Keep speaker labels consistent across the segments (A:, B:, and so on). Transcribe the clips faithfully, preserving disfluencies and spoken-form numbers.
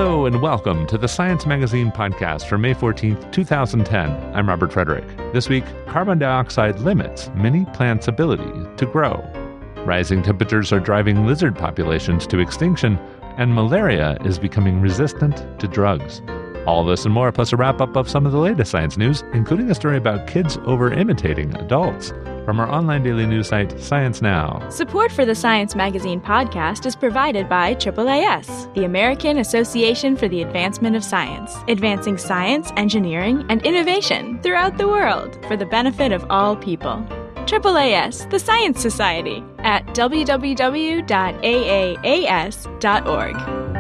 A: Hello and welcome to the Science Magazine podcast for May fourteenth, twenty ten. I'm Robert Frederick. This week, carbon dioxide limits many plants' ability to grow. Rising temperatures are driving lizard populations to extinction, and malaria is becoming resistant to drugs. All this and more, plus a wrap-up of some of the latest science news, including a story about kids over-imitating adults, from our online daily news site, Science Now.
B: Support for the Science Magazine podcast is provided by triple A S, the American Association for the Advancement of Science, advancing science, engineering, and innovation throughout the world for the benefit of all people. triple A S, the Science Society, at w w w dot a a a s dot org.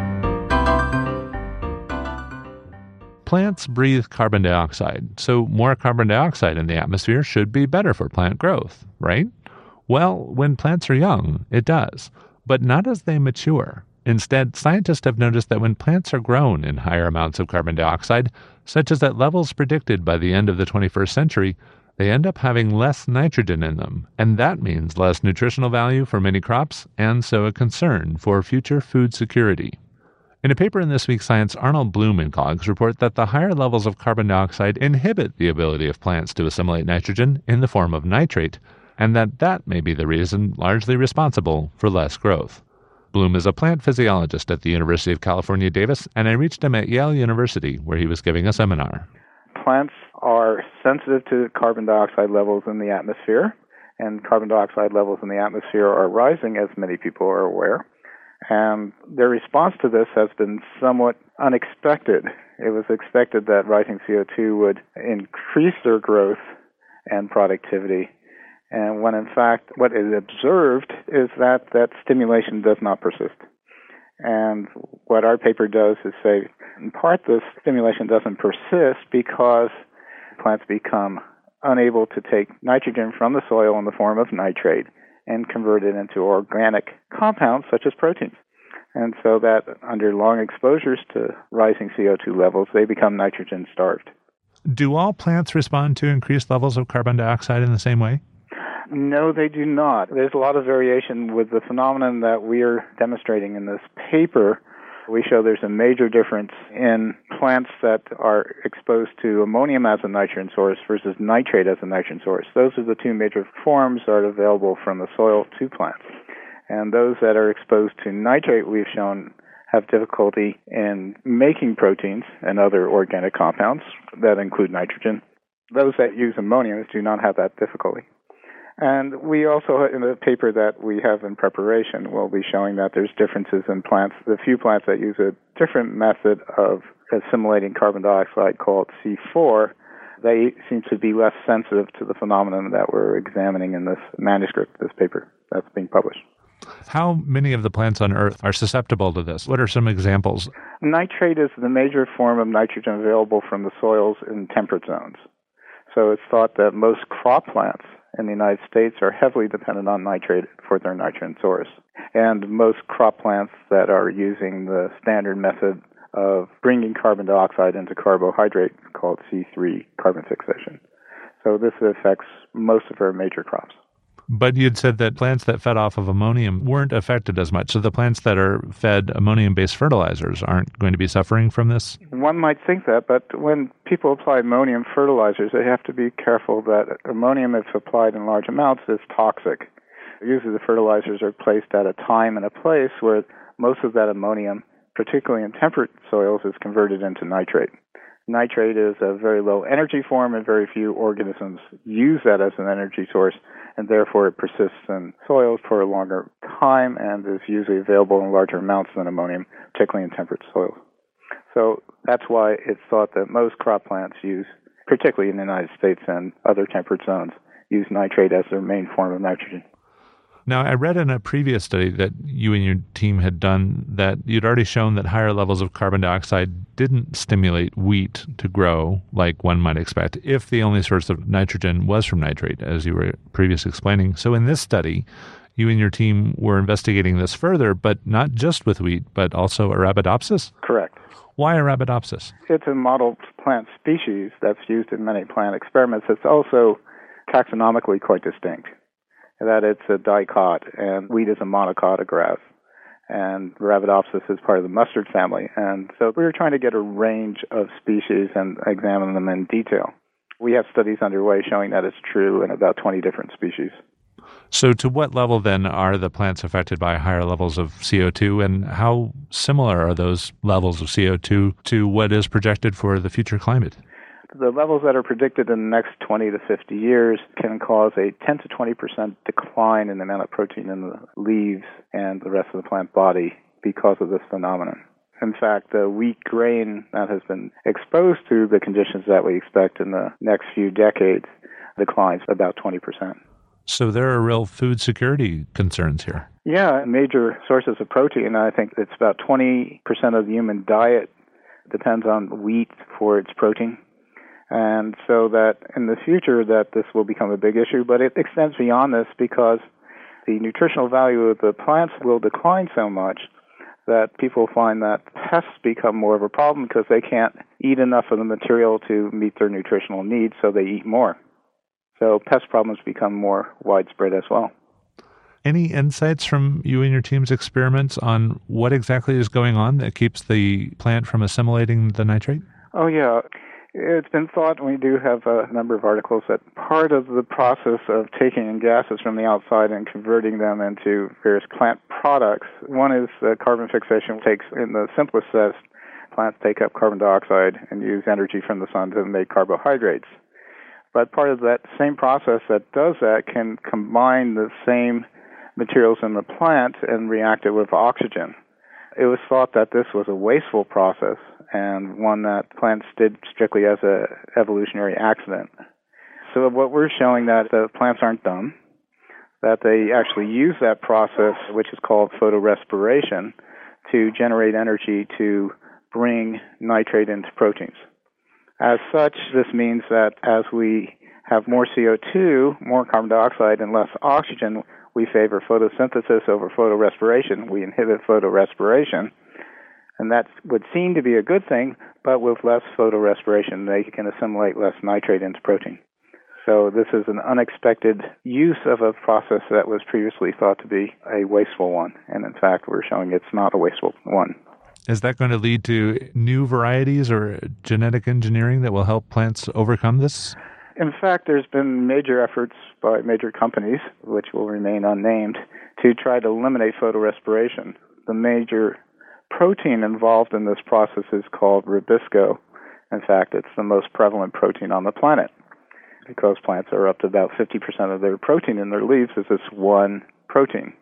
A: Plants breathe carbon dioxide, so more carbon dioxide in the atmosphere should be better for plant growth, right? Well, when plants are young, it does, but not as they mature. Instead, scientists have noticed that when plants are grown in higher amounts of carbon dioxide, such as at levels predicted by the end of the twenty-first century, they end up having less nitrogen in them, and that means less nutritional value for many crops, and so a concern for future food security. In a paper in this week's Science, Arnold Bloom and colleagues report that the higher levels of carbon dioxide inhibit the ability of plants to assimilate nitrogen in the form of nitrate, and that that may be the reason largely responsible for less growth. Bloom is a plant physiologist at the University of California, Davis, and I reached him at Yale University, where he was giving a seminar.
C: Plants are sensitive to carbon dioxide levels in the atmosphere, and carbon dioxide levels in the atmosphere are rising, as many people are aware. And their response to this has been somewhat unexpected. It was expected that rising C O two would increase their growth and productivity. And when in fact what is observed is that that stimulation does not persist. And what our paper does is say, in part, this stimulation doesn't persist because plants become unable to take nitrogen from the soil in the form of nitrate and convert it into organic compounds such as proteins. And so that under long exposures to rising C O two levels, they become nitrogen starved.
A: Do all plants respond to increased levels of carbon dioxide in the same way?
C: No, they do not. There's a lot of variation with the phenomenon that we're demonstrating in this paper. We show there's a major difference in plants that are exposed to ammonium as a nitrogen source versus nitrate as a nitrogen source. Those are the two major forms that are available from the soil to plants. And those that are exposed to nitrate, we've shown, have difficulty in making proteins and other organic compounds that include nitrogen. Those that use ammonium do not have that difficulty. And we also, in the paper that we have in preparation, will be showing that there's differences in plants. The few plants that use a different method of assimilating carbon dioxide called C four, they seem to be less sensitive to the phenomenon that we're examining in this manuscript, this paper that's being published.
A: How many of the plants on Earth are susceptible to this? What are some examples?
C: Nitrate is the major form of nitrogen available from the soils in temperate zones. So it's thought that most crop plants in the United States are heavily dependent on nitrate for their nitrogen source. And most crop plants that are using the standard method of bringing carbon dioxide into carbohydrate called C three carbon fixation. So this affects most of our major crops.
A: But you'd said that plants that fed off of ammonium weren't affected as much. So the plants that are fed ammonium-based fertilizers aren't going to be suffering from this?
C: One might think that, but when people apply ammonium fertilizers, they have to be careful that ammonium, if applied in large amounts, is toxic. Usually the fertilizers are placed at a time and a place where most of that ammonium, particularly in temperate soils, is converted into nitrate. Nitrate is a very low energy form, and very few organisms use that as an energy source, and therefore it persists in soils for a longer time and is usually available in larger amounts than ammonium, particularly in temperate soils. So that's why it's thought that most crop plants use, particularly in the United States and other temperate zones, use nitrate as their main form of nitrogen.
A: Now, I read in a previous study that you and your team had done that you'd already shown that higher levels of carbon dioxide didn't stimulate wheat to grow like one might expect if the only source of nitrogen was from nitrate, as you were previously explaining. So in this study, you and your team were investigating this further, but not just with wheat, but also Arabidopsis?
C: Correct.
A: Why Arabidopsis?
C: It's a model plant species that's used in many plant experiments. It's also taxonomically quite distinct, that it's a dicot, and wheat is a monocot, a grass. and Arabidopsis is part of the mustard family. And so we were trying to get a range of species and examine them in detail. We have studies underway showing that it's true in about twenty different species.
A: So to what level, then, are the plants affected by higher levels of C O two, and how similar are those levels of C O two to what is projected for the future climate?
C: The levels that are predicted in the next twenty to fifty years can cause a ten to twenty percent decline in the amount of protein in the leaves and the rest of the plant body because of this phenomenon. In fact, the wheat grain that has been exposed to the conditions that we expect in the next few decades declines about twenty percent.
A: So there are real food security concerns here.
C: Yeah, major sources of protein. I think it's about twenty percent of the human diet depends on wheat for its protein. And so that in the future that this will become a big issue, but it extends beyond this because the nutritional value of the plants will decline so much that people find that pests become more of a problem because they can't eat enough of the material to meet their nutritional needs, so they eat more. So pest problems become more widespread as well.
A: Any insights from you and your team's experiments on what exactly is going on that keeps the plant from assimilating the nitrate?
C: Oh, yeah. It's been thought, we do have a number of articles, that part of the process of taking in gases from the outside and converting them into various plant products, one is uh, carbon fixation takes, in the simplest sense, plants take up carbon dioxide and use energy from the sun to make carbohydrates. But part of that same process that does that can combine the same materials in the plant and react it with oxygen. It was thought that this was a wasteful process and one that plants did strictly as an evolutionary accident. So what we're showing that the plants aren't dumb, that they actually use that process, which is called photorespiration, to generate energy to bring nitrate into proteins. As such, this means that as we have more C O two, more carbon dioxide, and less oxygen, we favor photosynthesis over photorespiration. We inhibit photorespiration, and that would seem to be a good thing, but with less photorespiration, they can assimilate less nitrate into protein. So this is an unexpected use of a process that was previously thought to be a wasteful one, and in fact, we're showing it's not a wasteful one.
A: Is that going to lead to new varieties or genetic engineering that will help plants overcome this?
C: In fact, there's been major efforts by major companies, which will remain unnamed, to try to eliminate photorespiration. The major protein involved in this process is called rubisco. In fact, it's the most prevalent protein on the planet because plants are up to about fifty percent of their protein in their leaves is this one protein.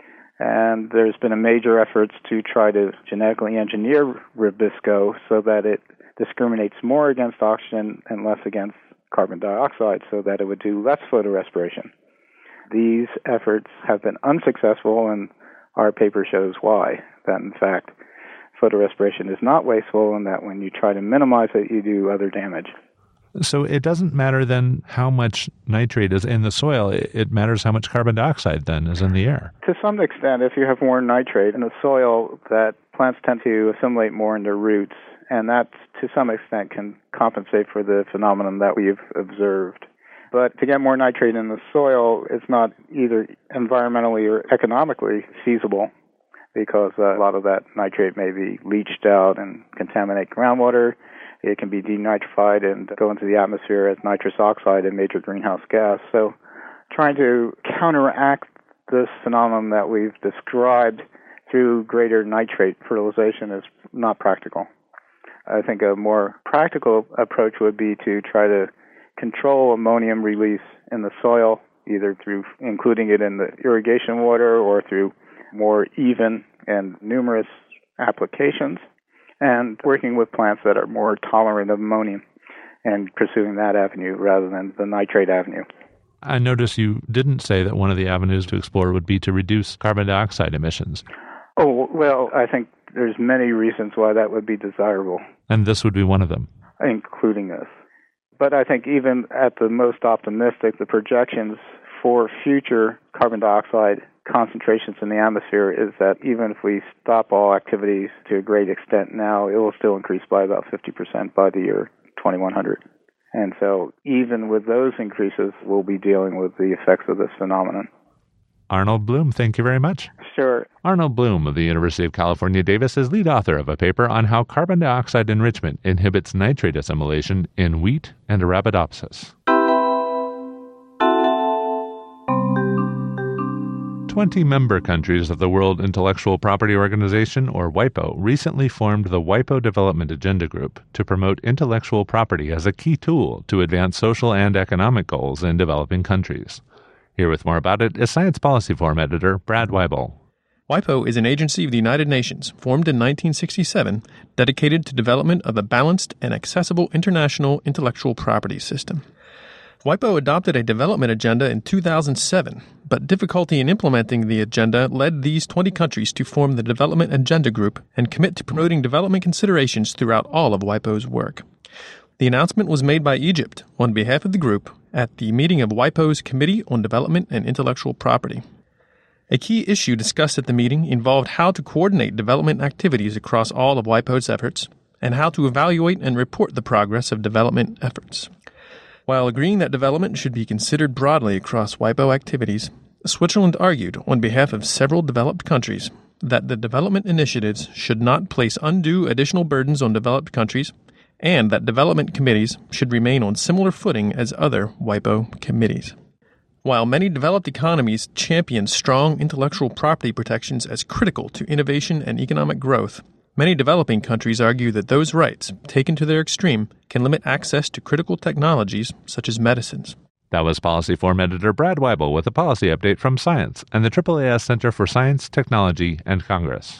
C: And there's been a major efforts to try to genetically engineer rubisco so that it discriminates more against oxygen and less against carbon dioxide so that it would do less photorespiration. These efforts have been unsuccessful, and our paper shows why. That, in fact, photorespiration is not wasteful and that when you try to minimize it, you do other damage.
A: So it doesn't matter then how much nitrate is in the soil. It matters how much carbon dioxide then is in the air.
C: To some extent, if you have more nitrate in the soil, that plants tend to assimilate more in their roots, and that to some extent can compensate for the phenomenon that we've observed. But to get more nitrate in the soil is not either environmentally or economically feasible because a lot of that nitrate may be leached out and contaminate groundwater. It can be denitrified and go into the atmosphere as nitrous oxide, a major greenhouse gas. So trying to counteract this phenomenon that we've described through greater nitrate fertilization is not practical. I think a more practical approach would be to try to control ammonium release in the soil, either through including it in the irrigation water or through more even and numerous applications, and working with plants that are more tolerant of ammonium and pursuing that avenue rather than the nitrate avenue.
A: I notice you didn't say that one of the avenues to explore would be to reduce carbon dioxide emissions.
C: Oh, well, I think there's many reasons why that would be desirable.
A: And this would be one of them.
C: Including this. But I think even at the most optimistic, the projections for future carbon dioxide concentrations in the atmosphere is that even if we stop all activities to a great extent now, it will still increase by about fifty percent by the year twenty-one hundred. And so even with those increases, we'll be dealing with the effects of this phenomenon.
A: Arnold Bloom, thank you very much.
C: Sure.
A: Arnold Bloom of the University of California, Davis is lead author of a paper on how carbon dioxide enrichment inhibits nitrate assimilation in wheat and Arabidopsis. twenty member countries of the World Intellectual Property Organization, or WIPO, recently formed the WIPO Development Agenda Group to promote intellectual property as a key tool to advance social and economic goals in developing countries. Here with more about it is Science Policy Forum editor Brad Weibel.
D: WIPO is an agency of the United Nations formed in nineteen sixty-seven dedicated to development of a balanced and accessible international intellectual property system. WIPO adopted a development agenda in two thousand seven, but difficulty in implementing the agenda led these twenty countries to form the Development Agenda Group and commit to promoting development considerations throughout all of WIPO's work. The announcement was made by Egypt on behalf of the group at the meeting of WIPO's Committee on Development and Intellectual Property. A key issue discussed at the meeting involved how to coordinate development activities across all of WIPO's efforts and how to evaluate and report the progress of development efforts. While agreeing that development should be considered broadly across WIPO activities, Switzerland argued on behalf of several developed countries that the development initiatives should not place undue additional burdens on developed countries and that development committees should remain on similar footing as other WIPO committees. While many developed economies champion strong intellectual property protections as critical to innovation and economic growth, many developing countries argue that those rights, taken to their extreme, can limit access to critical technologies such as medicines.
A: That was Policy Forum editor Brad Weibel with a policy update from Science and the triple A S Center for Science, Technology, and Congress.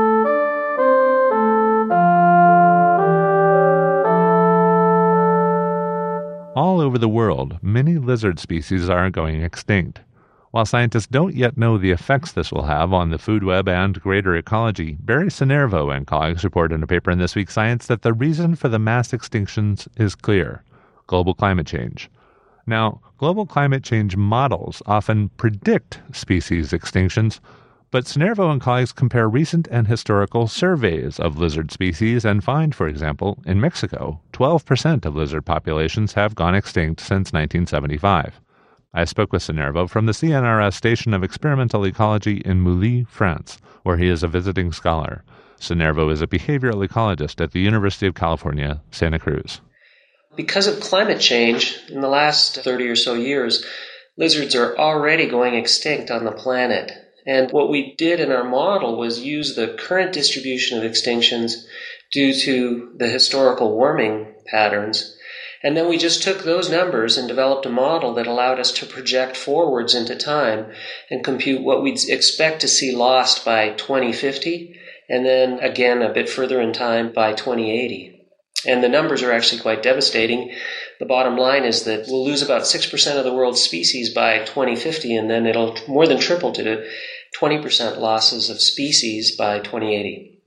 A: All over the world, many lizard species are going extinct. While scientists don't yet know the effects this will have on the food web and greater ecology, Barry Cinervo and colleagues report in a paper in This Week Science that the reason for the mass extinctions is clear: global climate change. Now, global climate change models often predict species extinctions, but Cinervo and colleagues compare recent and historical surveys of lizard species and find, for example, in Mexico, twelve percent of lizard populations have gone extinct since nineteen seventy-five. I spoke with Cinervo from the C N R S Station of Experimental Ecology in Mouly, France, where he is a visiting scholar. Cinervo is a behavioral ecologist at the University of California, Santa Cruz.
E: Because of climate change, in the last thirty or so years, lizards are already going extinct on the planet. And what we did in our model was use the current distribution of extinctions due to the historical warming patterns. And then we just took those numbers and developed a model that allowed us to project forwards into time and compute what we'd expect to see lost by twenty fifty, and then again a bit further in time by twenty eighty. And the numbers are actually quite devastating. The bottom line is that we'll lose about six percent of the world's species by twenty fifty, and then it'll more than triple to twenty percent losses of species by twenty eighty.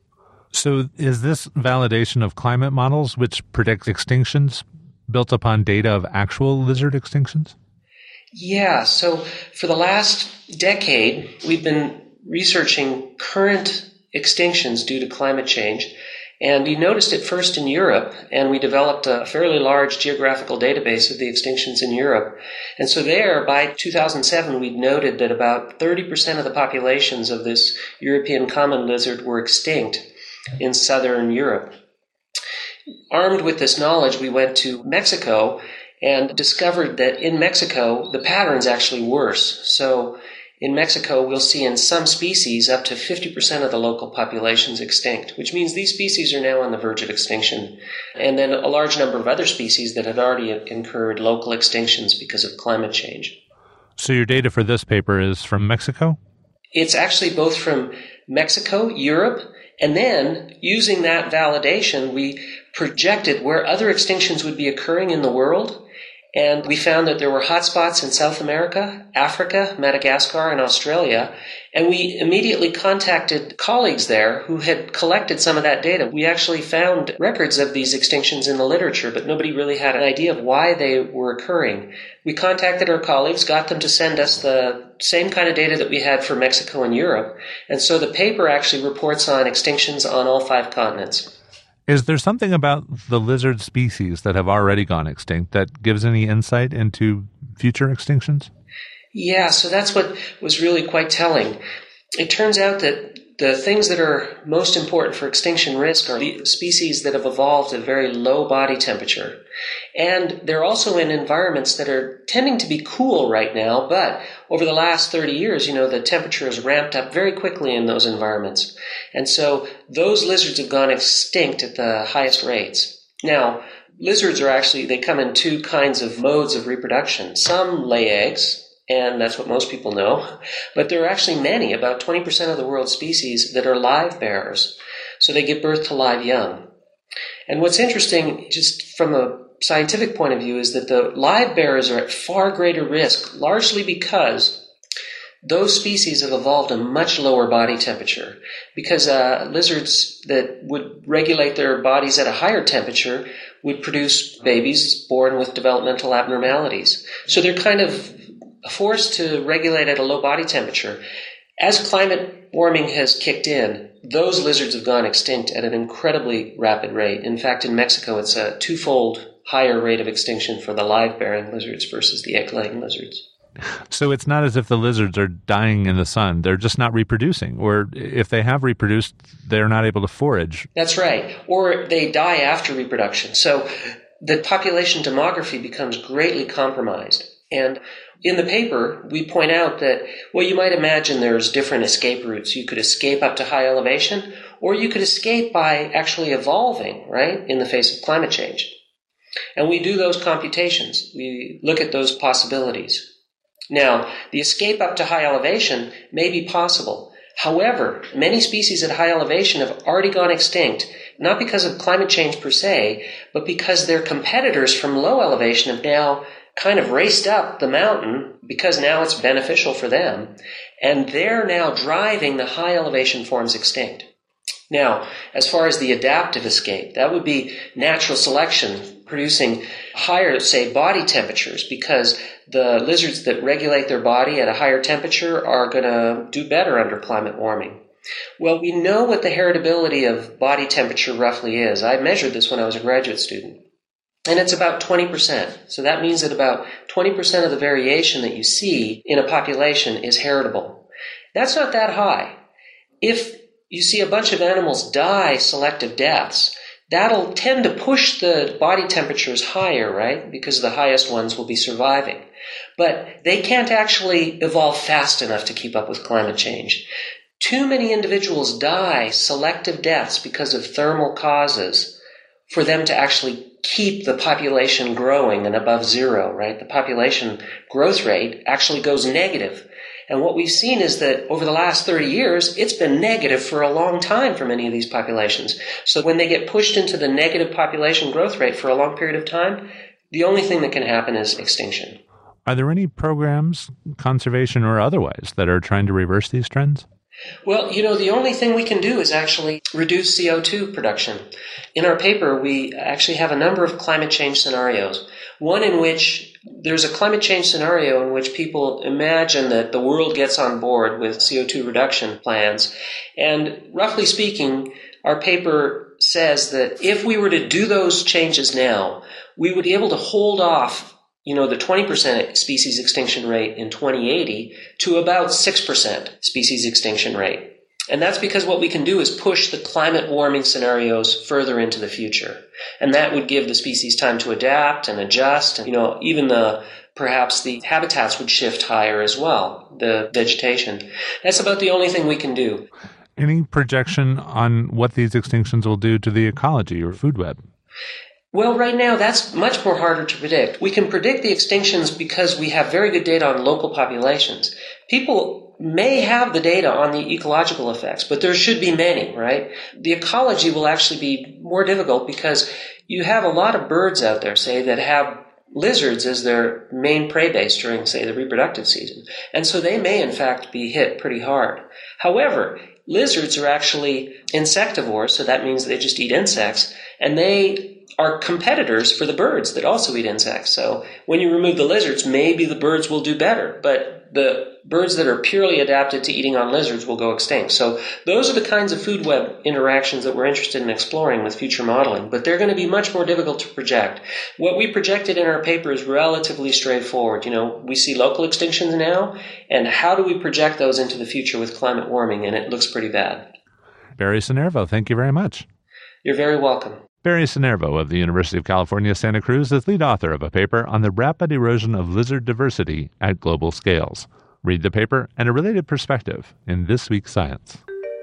A: So is this validation of climate models which predict extinctions built upon data of actual lizard extinctions?
E: Yeah, so for the last decade, we've been researching current extinctions due to climate change. And we noticed it first in Europe, and we developed a fairly large geographical database of the extinctions in Europe. And so there, by two thousand seven, we'd noted that about thirty percent of the populations of this European common lizard were extinct in southern Europe. Armed with this knowledge, we went to Mexico and discovered that in Mexico, the pattern's actually worse. So in Mexico, we'll see in some species up to fifty percent of the local populations extinct, which means these species are now on the verge of extinction. And then a large number of other species that had already incurred local extinctions because of climate change.
A: So your data for this paper is from Mexico?
E: It's actually both from Mexico, Europe, and then using that validation, we projected where other extinctions would be occurring in the world. And we found that there were hotspots in South America, Africa, Madagascar, and Australia. And we immediately contacted colleagues there who had collected some of that data. We actually found records of these extinctions in the literature, but nobody really had an idea of why they were occurring. We contacted our colleagues, got them to send us the same kind of data that we had for Mexico and Europe. And so the paper actually reports on extinctions on all five continents.
A: Is there something about the lizard species that have already gone extinct that gives any insight into future extinctions?
E: Yeah, so that's what was really quite telling. It turns out that the things that are most important for extinction risk are the species that have evolved at a very low body temperature. And they're also in environments that are tending to be cool right now, but over the last thirty years, you know, the temperature has ramped up very quickly in those environments. And so those lizards have gone extinct at the highest rates. Now, lizards are actually, they come in two kinds of modes of reproduction. Some lay eggs, and that's what most people know. But there are actually many, about twenty percent of the world's species, that are live bearers. So they give birth to live young. And what's interesting, just from a scientific point of view, is that the live bearers are at far greater risk, largely because those species have evolved a much lower body temperature. Because uh, lizards that would regulate their bodies at a higher temperature would produce babies born with developmental abnormalities. So they're kind of forced to regulate at a low body temperature. As climate warming has kicked in, those lizards have gone extinct at an incredibly rapid rate. In fact, in Mexico, it's a twofold higher rate of extinction for the live-bearing lizards versus the egg-laying lizards.
A: So it's not as if the lizards are dying in the sun. They're just not reproducing. Or if they have reproduced, they're not able to forage.
E: That's right. Or they die after reproduction. So the population demography becomes greatly compromised. And in the paper, we point out that, well, you might imagine there's different escape routes. You could escape up to high elevation, or you could escape by actually evolving, right, in the face of climate change. And we do those computations. We look at those possibilities. Now, the escape up to high elevation may be possible. However, many species at high elevation have already gone extinct, not because of climate change per se, but because their competitors from low elevation have now kind of raced up the mountain because now it's beneficial for them, and they're now driving the high elevation forms extinct. Now, as far as the adaptive escape, that would be natural selection producing higher, say, body temperatures, because the lizards that regulate their body at a higher temperature are going to do better under climate warming. Well, we know what the heritability of body temperature roughly is. I measured this when I was a graduate student. And it's about twenty percent. So that means that about twenty percent of the variation that you see in a population is heritable. That's not that high. If you see a bunch of animals die selective deaths, that'll tend to push the body temperatures higher, right? Because the highest ones will be surviving. But they can't actually evolve fast enough to keep up with climate change. Too many individuals die selective deaths because of thermal causes for them to actually keep the population growing and above zero, right? The population growth rate actually goes negative. And what we've seen is that over the last thirty years, it's been negative for a long time for many of these populations. So when they get pushed into the negative population growth rate for a long period of time, the only thing that can happen is extinction.
A: Are there any programs, conservation or otherwise, that are trying to reverse these trends?
E: Well, you know, the only thing we can do is actually reduce C O two production. In our paper, we actually have a number of climate change scenarios. One in which there's a climate change scenario in which people imagine that the world gets on board with C O two reduction plans. And roughly speaking, our paper says that if we were to do those changes now, we would be able to hold off, you know, the twenty percent species extinction rate in twenty eighty to about six percent species extinction rate. And that's because what we can do is push the climate warming scenarios further into the future. And that would give the species time to adapt and adjust. And, you know, even the, perhaps the habitats would shift higher as well, the vegetation. That's about the only thing we can do.
A: Any projection on what these extinctions will do to the ecology or food web?
E: Well, right now, that's much more harder to predict. We can predict the extinctions because we have very good data on local populations. People may have the data on the ecological effects, but there should be many, right? The ecology will actually be more difficult because you have a lot of birds out there, say, that have lizards as their main prey base during, say, the reproductive season. And so they may, in fact, be hit pretty hard. However, lizards are actually insectivores, so that means they just eat insects, and they are competitors for the birds that also eat insects. So when you remove the lizards, maybe the birds will do better, but the birds that are purely adapted to eating on lizards will go extinct. So those are the kinds of food web interactions that we're interested in exploring with future modeling, but they're going to be much more difficult to project. What we projected in our paper is relatively straightforward. You know, we see local extinctions now, and how do we project those into the future with climate warming? And it looks pretty bad.
A: Barry Cinervo, thank you very much.
E: You're very welcome.
A: Barry Cinervo of the University of California, Santa Cruz is lead author of a paper on the rapid erosion of lizard diversity at global scales. Read the paper and a related perspective in this week's Science.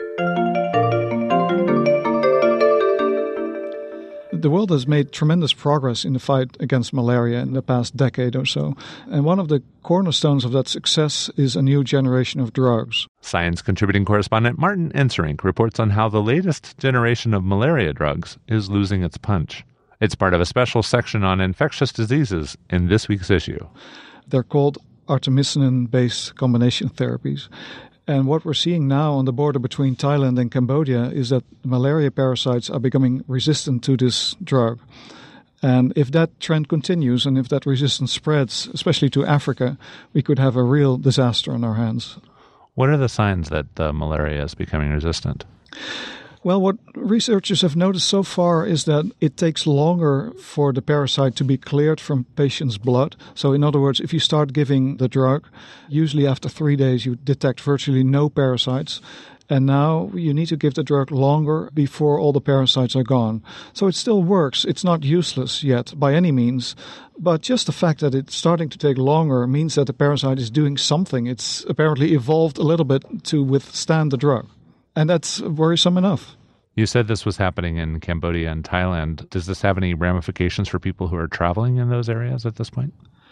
F: The world has made tremendous progress in the fight against malaria in the past decade or so. And one of the cornerstones of that success is a new generation of drugs.
A: Science contributing correspondent Martin Enserink reports on how the latest generation of malaria drugs is losing its punch. It's part of a special section on infectious diseases in this week's issue.
F: They're called artemisinin-based combination therapies. And what we're seeing now on the border between Thailand and Cambodia is that malaria parasites are becoming resistant to this drug. And if that trend continues and if that resistance spreads, especially to Africa, we could have a real disaster on our hands.
A: What are the signs that uh, malaria is becoming resistant?
F: Well, what researchers have noticed so far is that it takes longer for the parasite to be cleared from patients' blood. So in other words, if you start giving the drug, usually after three days you detect virtually no parasites. And now you need to give the drug longer before all the parasites are gone. So it still works. It's not useless yet by any means. But just the fact that it's starting to take longer means that the parasite is doing something. It's apparently evolved a little bit to withstand the drug. And that's worrisome enough.
A: You said this was happening in Cambodia and Thailand. Does this have any ramifications for people who are traveling in those areas at this point?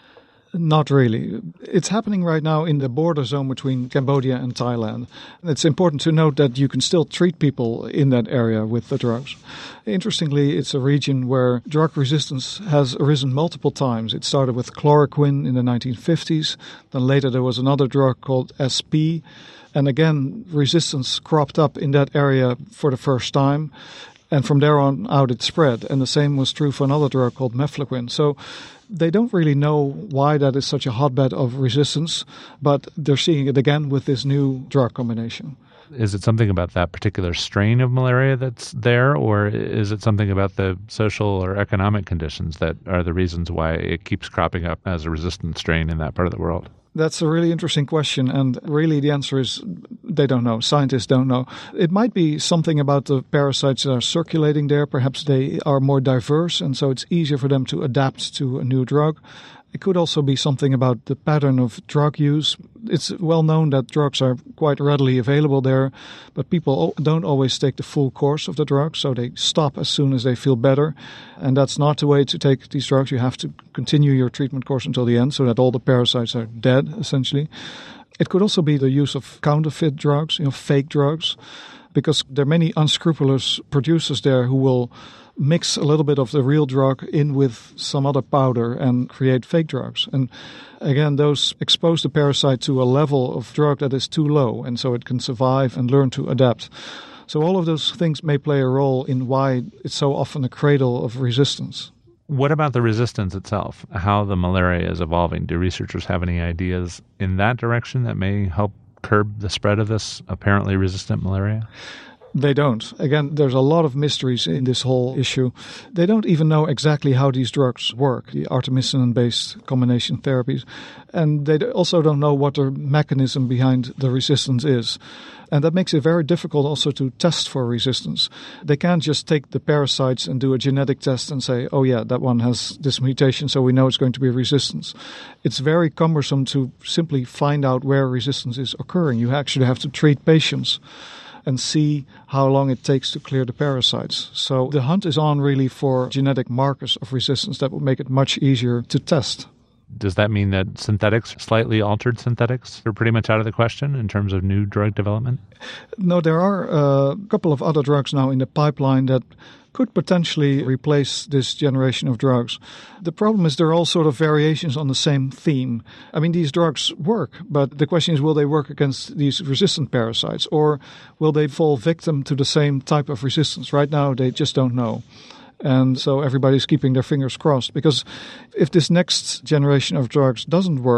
F: Not really. It's happening right now in the border zone between Cambodia and Thailand. It's important to note that you can still treat people in that area with the drugs. Interestingly, it's a region where drug resistance has arisen multiple times. It started with chloroquine in the nineteen fifties. Then later there was another drug called S P. And again, resistance cropped up in that area for the first time. And from there on out, it spread. And the same was true for another drug called mefloquine. So they don't really know why that is such a hotbed of resistance, but they're seeing it again with this new drug combination.
A: Is it something about that particular strain of malaria that's there, or is it something about the social or economic conditions that are the reasons why it keeps cropping up as a resistant strain in that part of the world?
F: That's a really interesting question, and really the answer is they don't know. Scientists don't know. It might be something about the parasites that are circulating there. Perhaps they are more diverse, and so it's easier for them to adapt to a new drug. It could also be something about the pattern of drug use. It's well known that drugs are quite readily available there, but people don't always take the full course of the drug, so they stop as soon as they feel better. And that's not the way to take these drugs. You have to continue your treatment course until the end so that all the parasites are dead, essentially. It could also be the use of counterfeit drugs, you know, fake drugs, because there are many unscrupulous producers there who will mix a little bit of the real drug in with some other powder and create fake drugs. And again, those expose the parasite to a level of drug that is too low, and so it can survive and learn to adapt. So all of those things may play a role in why it's so often a cradle of resistance.
A: What about the resistance itself? How the malaria is evolving? Do researchers have any ideas in that direction that may help curb the spread of this apparently resistant malaria?
F: They don't. Again, there's a lot of mysteries in this whole issue. They don't even know exactly how these drugs work, the artemisinin-based combination therapies. And they also don't know what the mechanism behind the resistance is. And that makes it very difficult also to test for resistance. They can't just take the parasites and do a genetic test and say, oh yeah, that one has this mutation, so we know it's going to be resistance. It's very cumbersome to simply find out where resistance is occurring. You actually have to treat patients and see how long it takes to clear the parasites. So the hunt is on really for genetic markers of resistance that will make it much easier to test.
A: Does that mean that synthetics, slightly altered synthetics, are pretty much out of the question in terms of new drug development?
F: No, there are a couple of other drugs now in the pipeline that could potentially replace this generation of drugs. The problem is they're all sort of variations on the same theme. I mean, these drugs work, but the question is, will they work against these resistant parasites, or will they fall victim to the same type of resistance? Right now, they just don't know. And so everybody's keeping their fingers crossed, because if this next generation of drugs doesn't work,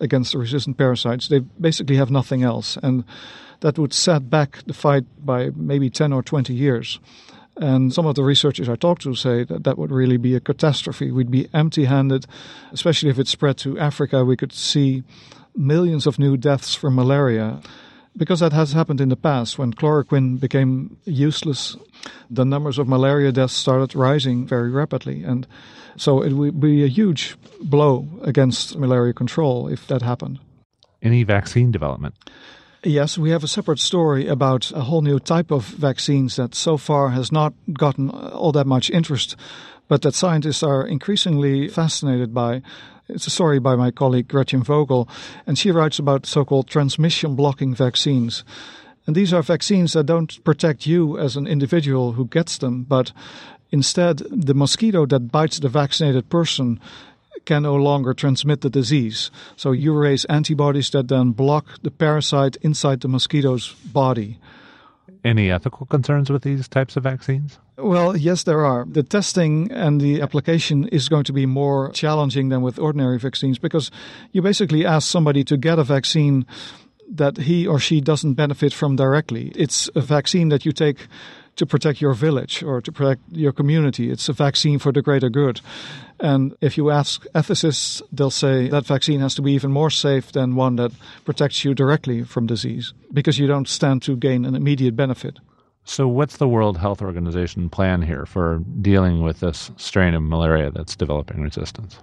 F: against the resistant parasites. They basically have nothing else. And that would set back the fight by maybe ten or twenty years. And some of the researchers I talked to say that that would really be a catastrophe. We'd be empty-handed, especially if it spread to Africa. We could see millions of new deaths from malaria, because that has happened in the past. When chloroquine became useless, the numbers of malaria deaths started rising very rapidly. And so it would be a huge blow against malaria control if that happened.
A: Any vaccine development?
F: Yes, we have a separate story about a whole new type of vaccines that so far has not gotten all that much interest, but that scientists are increasingly fascinated by. It's a story by my colleague Gretchen Vogel, and she writes about so-called transmission-blocking vaccines. And these are vaccines that don't protect you as an individual who gets them, but instead the mosquito that bites the vaccinated person can no longer transmit the disease. So you raise antibodies that then block the parasite inside the mosquito's body.
A: Any ethical concerns with these types of vaccines?
F: Well, yes, there are. The testing and the application is going to be more challenging than with ordinary vaccines, because you basically ask somebody to get a vaccine that he or she doesn't benefit from directly. It's a vaccine that you take to protect your village or to protect your community. It's a vaccine for the greater good. And if you ask ethicists, they'll say that vaccine has to be even more safe than one that protects you directly from disease, because you don't stand to gain an immediate benefit.
A: So what's the World Health Organization plan here for dealing with this strain of malaria that's developing resistance?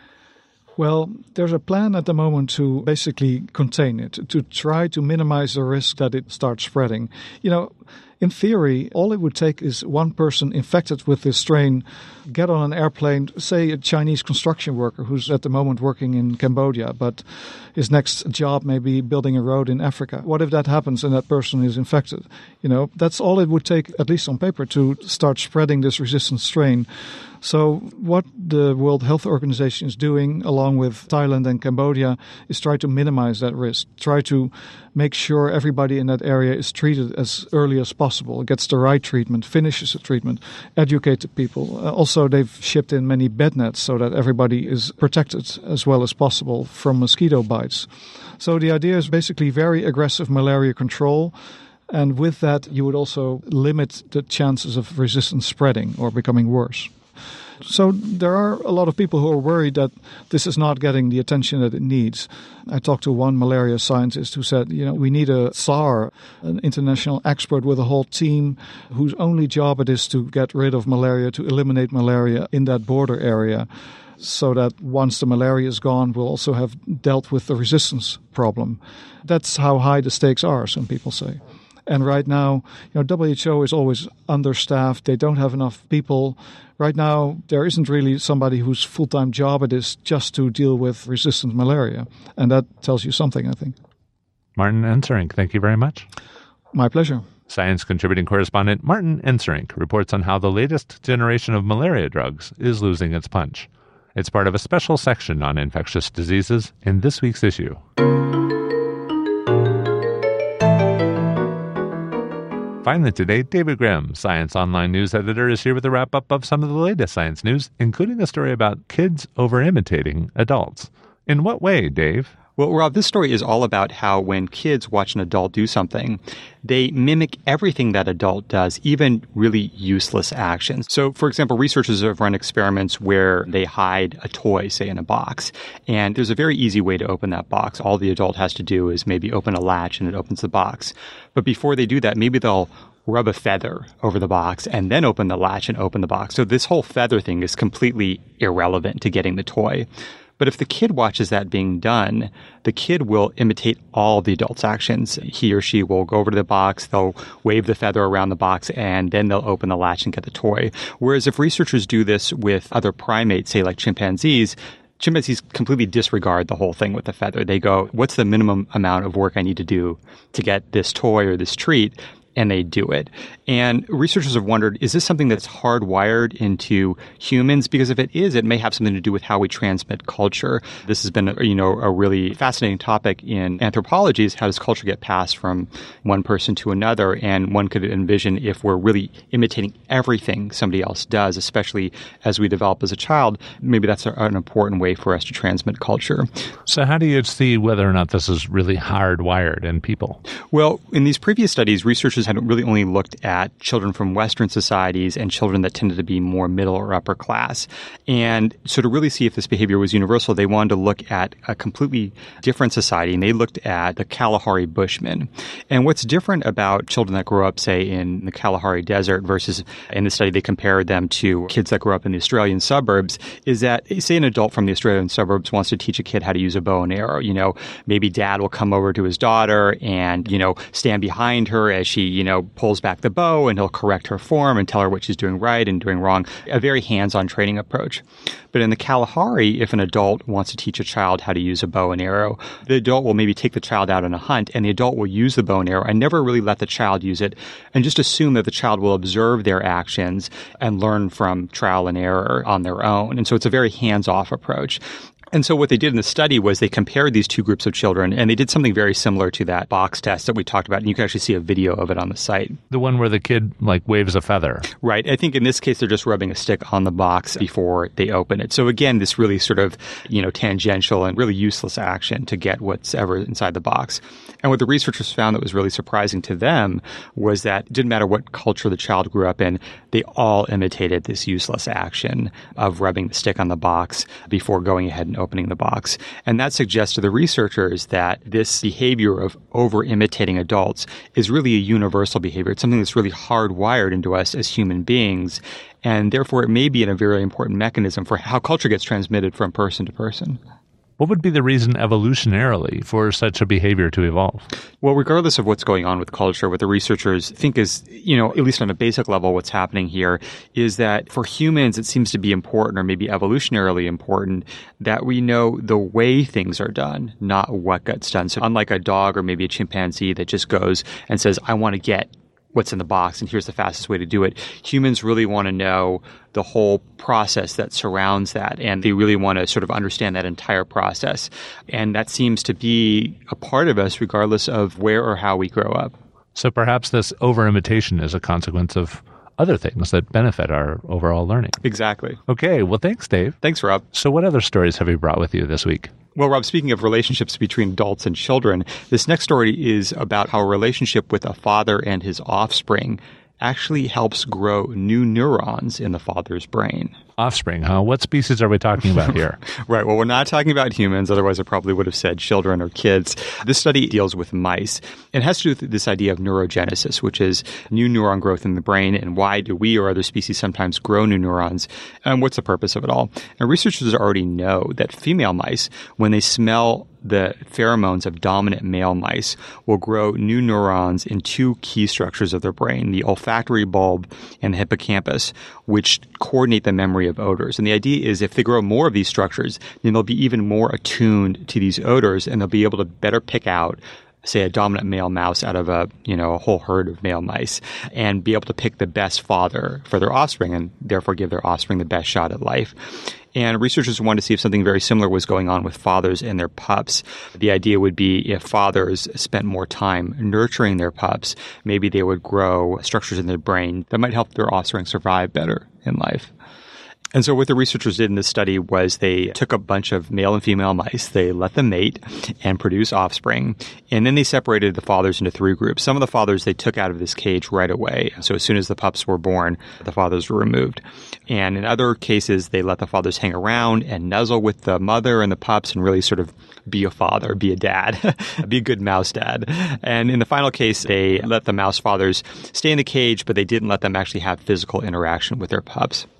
F: Well, there's a plan at the moment to basically contain it, to try to minimize the risk that it starts spreading. You know, in theory, all it would take is one person infected with this strain, get on an airplane, say a Chinese construction worker who's at the moment working in Cambodia, but his next job may be building a road in Africa. What if that happens and that person is infected? You know, that's all it would take, at least on paper, to start spreading this resistant strain. So what the World Health Organization is doing, along with Thailand and Cambodia, is try to minimize that risk, try to make sure everybody in that area is treated as early as possible, gets the right treatment, finishes the treatment, educate the people. Uh, also, they've shipped in many bed nets so that everybody is protected as well as possible from mosquito bites. So the idea is basically very aggressive malaria control. And with that, you would also limit the chances of resistance spreading or becoming worse. So there are a lot of people who are worried that this is not getting the attention that it needs. I talked to one malaria scientist who said, you know, we need a S A R, an international expert with a whole team whose only job it is to get rid of malaria, to eliminate malaria in that border area, so that once the malaria is gone, we'll also have dealt with the resistance problem. That's how high the stakes are, some people say. And right now, you know, W H O is always understaffed. They don't have enough people. Right now, there isn't really somebody whose full-time job it is just to deal with resistant malaria. And that tells you something, I think.
A: Martin Enserink, thank you very much.
F: My pleasure.
A: Science contributing correspondent Martin Enserink reports on how the latest generation of malaria drugs is losing its punch. It's part of a special section on infectious diseases in this week's issue. Finally today, David Grimm, Science Online News editor, is here with a wrap-up of some of the latest science news, including a story about kids over-imitating adults. In what way, Dave?
G: Well, Rob, this story is all about how when kids watch an adult do something, they mimic everything that adult does, even really useless actions. So, for example, researchers have run experiments where they hide a toy, say, in a box. And there's a very easy way to open that box. All the adult has to do is maybe open a latch and it opens the box. But before they do that, maybe they'll rub a feather over the box and then open the latch and open the box. So this whole feather thing is completely irrelevant to getting the toy. But if the kid watches that being done, the kid will imitate all the adult's actions. He or she will go over to the box, they'll wave the feather around the box, and then they'll open the latch and get the toy. Whereas if researchers do this with other primates, say like chimpanzees, chimpanzees completely disregard the whole thing with the feather. They go, what's the minimum amount of work I need to do to get this toy or this treat? and they do it. And researchers have wondered, is this something that's hardwired into humans? Because if it is, it may have something to do with how we transmit culture. This has been, you know, a really fascinating topic in anthropology, is how does culture get passed from one person to another? And one could envision if we're really imitating everything somebody else does, especially as we develop as a child, maybe that's a, an important way for us to transmit culture.
A: So how do you see whether or not this is really hardwired in people?
G: Well, in these previous studies, researchers had really only looked at children from Western societies and children that tended to be more middle or upper class. And so to really see if this behavior was universal, they wanted to look at a completely different society, and they looked at the Kalahari Bushmen. And what's different about children that grow up, say, in the Kalahari Desert versus in the study they compared them to kids that grow up in the Australian suburbs is that, say, an adult from the Australian suburbs wants to teach a kid how to use a bow and arrow. You know, maybe dad will come over to his daughter and, you know, stand behind her as she, you know, pulls back the bow, and he'll correct her form and tell her what she's doing right and doing wrong. A very hands-on training approach. But in the Kalahari, if an adult wants to teach a child how to use a bow and arrow, the adult will maybe take the child out on a hunt, and the adult will use the bow and arrow and never really let the child use it, and just assume that the child will observe their actions and learn from trial and error on their own. And so it's a very hands-off approach. And so what they did in the study was they compared these two groups of children, and they did something very similar to that box test that we talked about. And you can actually see a video of it on the site.
A: The one where the kid, like, waves a feather.
G: Right. I think in this case, they're just rubbing a stick on the box before they open it. So again, this really sort of, you know, tangential and really useless action to get what's ever inside the box. And what the researchers found that was really surprising to them was that it didn't matter what culture the child grew up in, they all imitated this useless action of rubbing the stick on the box before going ahead and opening the box. And that suggests to the researchers that this behavior of over-imitating adults is really a universal behavior. It's something that's really hardwired into us as human beings. And therefore, it may be a very important mechanism for how culture gets transmitted from person to person.
A: What would be the reason evolutionarily for such a behavior to evolve?
G: Well, regardless of what's going on with culture, what the researchers think is, you know, at least on a basic level, what's happening here is that for humans, it seems to be important, or maybe evolutionarily important, that we know the way things are done, not what gets done. So unlike a dog or maybe a chimpanzee that just goes and says, I want to get what's in the box, and here's the fastest way to do it. Humans really want to know the whole process that surrounds that, and they really want to sort of understand that entire process. And that seems to be a part of us regardless of where or how we grow up.
A: So perhaps this over-imitation is a consequence of other things that benefit our overall learning.
G: Exactly.
A: Okay, well, thanks, Dave.
G: Thanks, Rob.
A: So what other stories have you brought with you this week?
G: Well, Rob, speaking of relationships between adults and children, this next story is about how a relationship with a father and his offspring actually helps grow new neurons in the father's brain.
A: Offspring, huh? What species are we talking about here?
G: Right. Well, we're not talking about humans. Otherwise, I probably would have said children or kids. This study deals with mice. It has to do with this idea of neurogenesis, which is new neuron growth in the brain, and why do we or other species sometimes grow new neurons, and what's the purpose of it all? And researchers already know that female mice, when they smell the pheromones of dominant male mice, will grow new neurons in two key structures of their brain, the olfactory bulb and the hippocampus, which coordinate the memory of odors. And the idea is if they grow more of these structures, then they'll be even more attuned to these odors, and they'll be able to better pick out, say, a dominant male mouse out of a, you know, a whole herd of male mice, and be able to pick the best father for their offspring, and therefore give their offspring the best shot at life. And researchers wanted to see if something very similar was going on with fathers and their pups. The idea would be if fathers spent more time nurturing their pups, maybe they would grow structures in their brain that might help their offspring survive better in life. And so what the researchers did in this study was they took a bunch of male and female mice, they let them mate and produce offspring, and then they separated the fathers into three groups. Some of the fathers they took out of this cage right away. So as soon as the pups were born, the fathers were removed. And in other cases, they let the fathers hang around and nuzzle with the mother and the pups and really sort of be a father, be a dad, be a good mouse dad. And in the final case, they let the mouse fathers stay in the cage, but they didn't let them actually have physical interaction with their pups.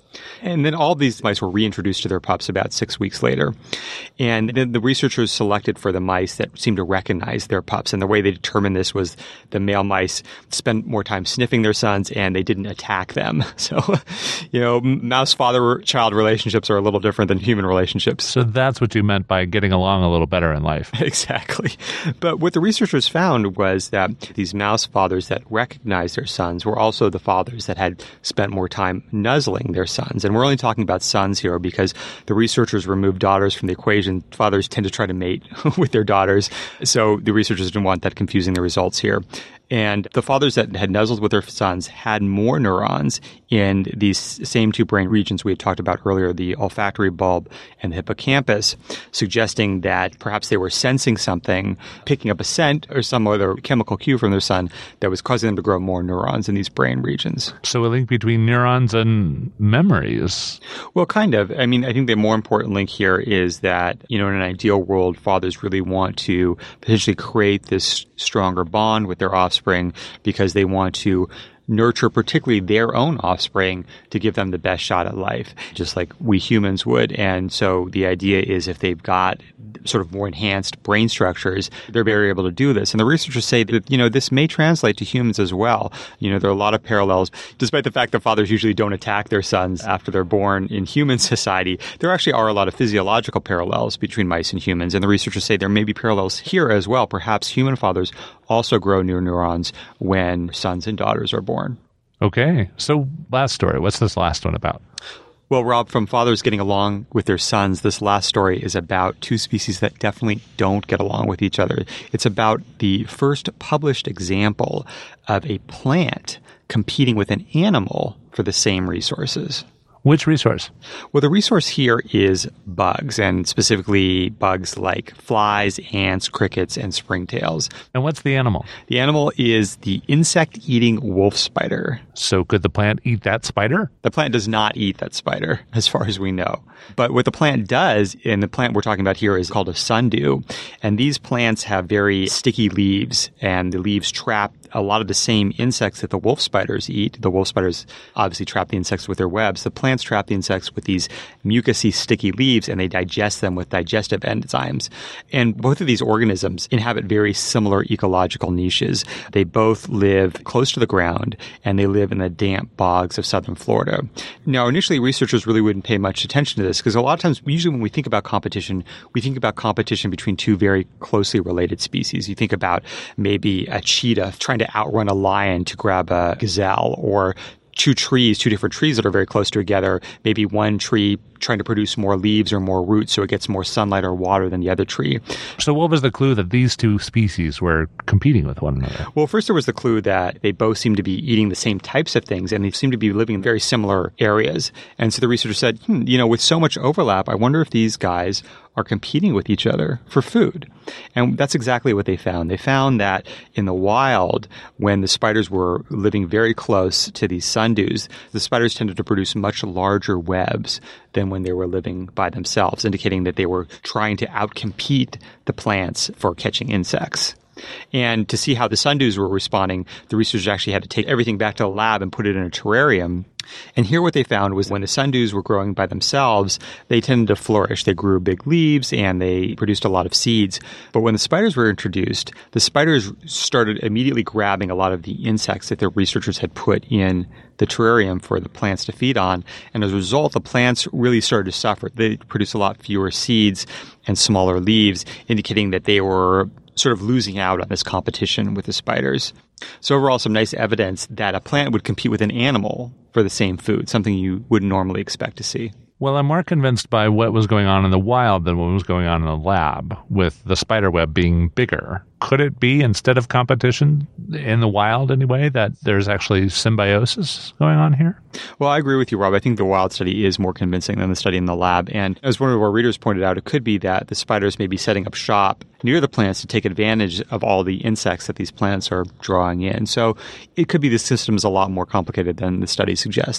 G: And then all these mice were reintroduced to their pups about six weeks later. And then the researchers selected for the mice that seemed to recognize their pups. And the way they determined this was the male mice spent more time sniffing their sons and they didn't attack them. So, you know, mouse father-child relationships are a little different than human relationships.
A: So that's what you meant by getting along a little better in life.
G: Exactly. But what the researchers found was that these mouse fathers that recognized their sons were also the fathers that had spent more time nuzzling their sons. And we're only talking about sons here because the researchers removed daughters from the equation. Fathers tend to try to mate with their daughters. So the researchers didn't want that confusing the results here. And the fathers that had nuzzled with their sons had more neurons in these same two brain regions we had talked about earlier, the olfactory bulb and the hippocampus, suggesting that perhaps they were sensing something, picking up a scent or some other chemical cue from their son that was causing them to grow more neurons in these brain regions.
A: So a link between neurons and memories.
G: Well, kind of. I mean, I think the more important link here is that, you know, in an ideal world, fathers really want to potentially create this stronger bond with their offspring because they want to nurture particularly their own offspring to give them the best shot at life, just like we humans would. And so the idea is if they've got sort of more enhanced brain structures, they're very able to do this. And the researchers say that, you know, this may translate to humans as well. You know, there are a lot of parallels. Despite the fact that fathers usually don't attack their sons after they're born in human society, there actually are a lot of physiological parallels between mice and humans. And the researchers say there may be parallels here as well. Perhaps human fathers also grow new neurons when sons and daughters are born.
A: Okay. So last story. What's this last one about?
G: Well, Rob, from fathers getting along with their sons, this last story is about two species that definitely don't get along with each other. It's about the first published example of a plant competing with an animal for the same resources.
A: Which resource?
G: Well, the resource here is bugs, and specifically bugs like flies, ants, crickets, and springtails.
A: And what's the animal?
G: The animal is the insect-eating wolf spider.
A: So could the plant eat that spider?
G: The plant does not eat that spider, as far as we know. But what the plant does, and the plant we're talking about here is called a sundew, and these plants have very sticky leaves, and the leaves trap a lot of the same insects that the wolf spiders eat. The wolf spiders obviously trap the insects with their webs. The plants trap the insects with these mucousy, sticky leaves, and they digest them with digestive enzymes. And both of these organisms inhabit very similar ecological niches. They both live close to the ground, and they live in the damp bogs of southern Florida. Now, initially, researchers really wouldn't pay much attention to this because a lot of times, usually when we think about competition, we think about competition between two very closely related species. You think about maybe a cheetah trying to outrun a lion to grab a gazelle, or two trees, two different trees that are very close together, maybe one tree trying to produce more leaves or more roots so it gets more sunlight or water than the other tree.
A: So what was the clue that these two species were competing with one another?
G: Well, first there was the clue that they both seem to be eating the same types of things, and they seem to be living in very similar areas. And so the researchers said, hmm, you know, with so much overlap, I wonder if these guys are competing with each other for food. And that's exactly what they found. They found that in the wild, when the spiders were living very close to these sundews, the spiders tended to produce much larger webs than when they were living by themselves, indicating that they were trying to outcompete the plants for catching insects. And to see how the sundews were responding, the researchers actually had to take everything back to the lab and put it in a terrarium. And here what they found was when the sundews were growing by themselves, they tended to flourish. They grew big leaves and they produced a lot of seeds. But when the spiders were introduced, the spiders started immediately grabbing a lot of the insects that the researchers had put in the terrarium for the plants to feed on. And as a result, the plants really started to suffer. They produced a lot fewer seeds and smaller leaves, indicating that they were sort of losing out on this competition with the spiders. So overall, some nice evidence that a plant would compete with an animal for the same food, something you wouldn't normally expect to see.
A: Well, I'm more convinced by what was going on in the wild than what was going on in the lab, with the spider web being bigger. Could it be, instead of competition in the wild anyway, that there's actually symbiosis going on here?
G: Well, I agree with you, Rob. I think the wild study is more convincing than the study in the lab. And as one of our readers pointed out, it could be that the spiders may be setting up shop near the plants to take advantage of all the insects that these plants are drawing in. So it could be the system is a lot more complicated than the study suggests.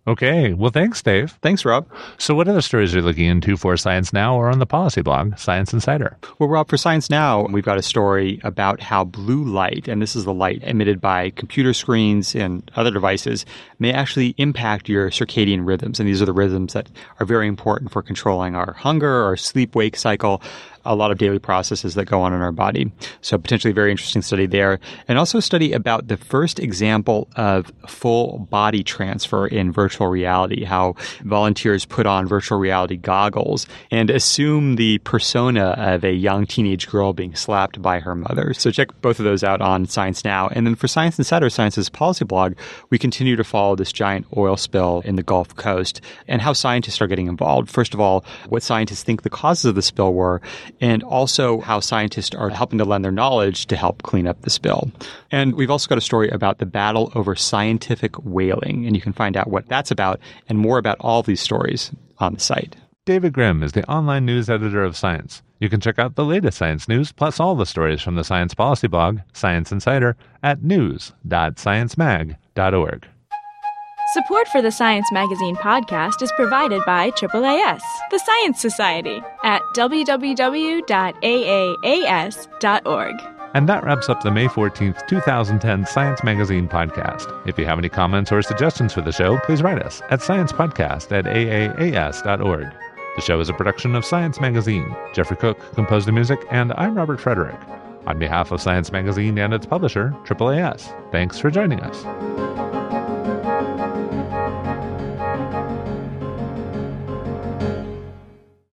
A: Okay, well, thanks, Dave.
G: Thanks, Rob.
A: So what other stories are you looking into for Science Now or on the policy blog, Science Insider?
G: Well, Rob, for Science Now, we've got a story about how blue light, and this is the light emitted by computer screens and other devices, may actually impact your circadian rhythms. And these are the rhythms that are very important for controlling our hunger, our sleep-wake cycle, a lot of daily processes that go on in our body. So potentially a very interesting study there. And also a study about the first example of full body transfer in virtual reality, how volunteers put on virtual reality goggles and assume the persona of a young teenage girl being slapped by her mother. So check both of those out on Science Now. And then for Science Insider, Science's policy blog, we continue to follow this giant oil spill in the Gulf Coast and how scientists are getting involved. First of all, what scientists think the causes of the spill were, and also how scientists are helping to lend their knowledge to help clean up the spill. And we've also got a story about the battle over scientific whaling, and you can find out what that's about and more about all of these stories on the site.
A: David Grimm is the online news editor of Science. You can check out the latest science news, plus all the stories from the Science Policy blog, Science Insider, at news dot science mag dot org.
B: Support for the Science Magazine podcast is provided by triple A S, the Science Society, at w w w dot a a a s dot org.
A: And that wraps up the May fourteenth, twenty ten Science Magazine podcast. If you have any comments or suggestions for the show, please write us at sciencepodcast at a a a s dot org. The show is a production of Science Magazine. Jeffrey Cook composed the music, and I'm Robert Frederick. On behalf of Science Magazine and its publisher, triple A S, thanks for joining us.